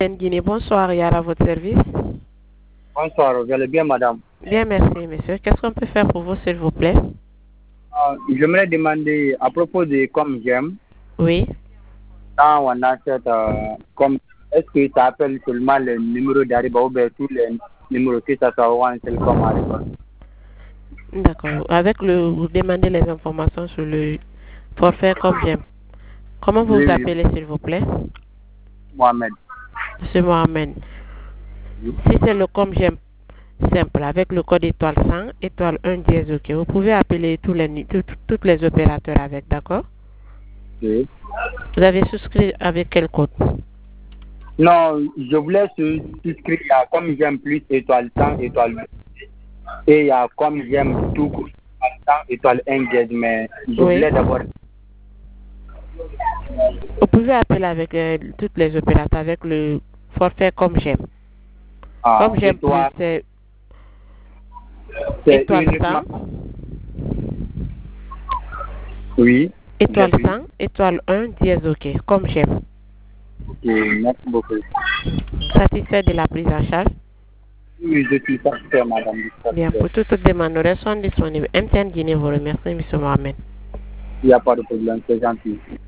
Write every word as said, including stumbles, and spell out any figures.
Guinée, bonsoir, Yara, à votre service. Bonsoir, vous allez bien, madame? Bien, merci, monsieur. Qu'est-ce qu'on peut faire pour vous, s'il vous plaît? Euh, J'aimerais demander à propos de comme j'aime. Oui. Quand on achète euh, comme, est-ce que ça appelle seulement le numéro d'Ariba ou bien tous les numéros que ça soit un seul comme Ariba? D'accord. Avec le, vous demandez les informations sur le forfait comme j'aime. Comment vous Oui, vous oui, appelez, s'il vous plaît? Mohamed. Monsieur Mohamed. Oui. Si c'est le comme j'aime simple, avec le code étoile cent, étoile un dièse, ok. Vous pouvez appeler tous les, nu- tout- toutes les opérateurs avec, d'accord? Oui. Vous avez souscrit avec quel code? Non, je voulais sous- souscrire à comme j'aime plus étoile cent, étoile deux. Et il y a comme j'aime tout court, étoile cent, étoile un dièse, mais je Oui. voulais d'abord. Vous pouvez appeler avec euh, toutes les opérateurs avec le forfait comme j'aime. Ah, Comme j'aime plus, étoile, c'est c'est étoile uniquement. cent, Oui, j'ai étoile pris. cent, étoile un, dièse, ok. Comme j'aime. Ok, merci beaucoup. Satisfait de la prise en charge? Oui, je suis satisfait, madame. Bien, pour toute demande, nous restons disponibles. M T N Guinée vous remercie, monsieur Mohamed. Il n'y a pas de problème, c'est gentil.